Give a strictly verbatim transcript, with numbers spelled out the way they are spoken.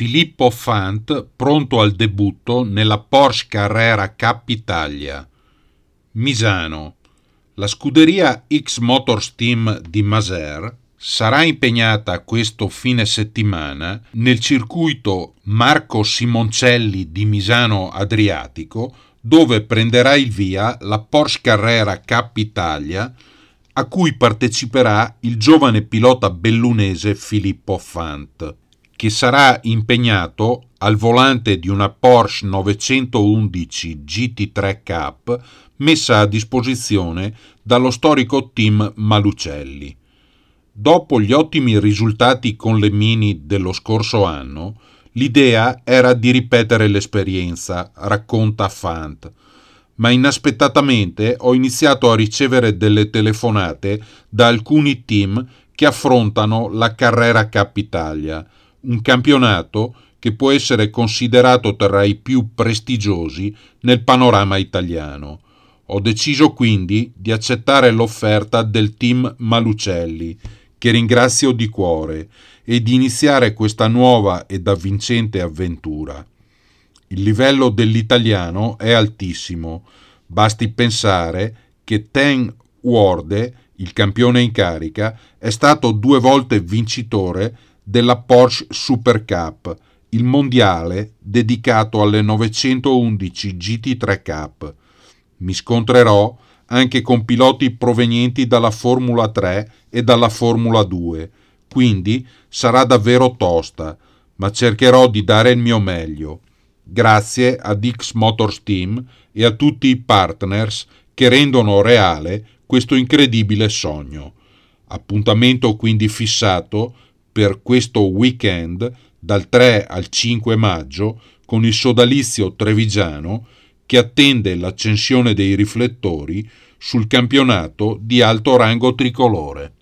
Filippo Fant pronto al debutto nella Porsche Carrera Cup Italia. Misano. La scuderia X Motors Team di Maser sarà impegnata questo fine settimana nel circuito Marco Simoncelli di Misano Adriatico, dove prenderà il via la Porsche Carrera Cup Italia, a cui parteciperà il giovane pilota bellunese Filippo Fant, che sarà impegnato al volante di una Porsche novecentoundici G T tre Cup messa a disposizione dallo storico team Malucelli. Dopo gli ottimi risultati con le Mini dello scorso anno, l'idea era di ripetere l'esperienza, racconta Fant, ma inaspettatamente ho iniziato a ricevere delle telefonate da alcuni team che affrontano la Carrera Cup Italia, un campionato che può essere considerato tra i più prestigiosi nel panorama italiano. Ho deciso quindi di accettare l'offerta del team Malucelli, che ringrazio di cuore, e di iniziare questa nuova ed avvincente avventura. Il livello dell'italiano è altissimo, basti pensare che Ten Worde, il campione in carica, è stato due volte vincitore della Porsche Super Cup, il mondiale dedicato alle novecentoundici G T tre Cup. Mi scontrerò anche con piloti provenienti dalla Formula tre e dalla Formula due, quindi sarà davvero tosta, ma cercherò di dare il mio meglio. Grazie ad X Motors Team e a tutti i partners che rendono reale questo incredibile sogno. Appuntamento quindi fissato per questo weekend dal tre al cinque maggio con il sodalizio trevigiano che attende l'accensione dei riflettori sul campionato di alto rango tricolore.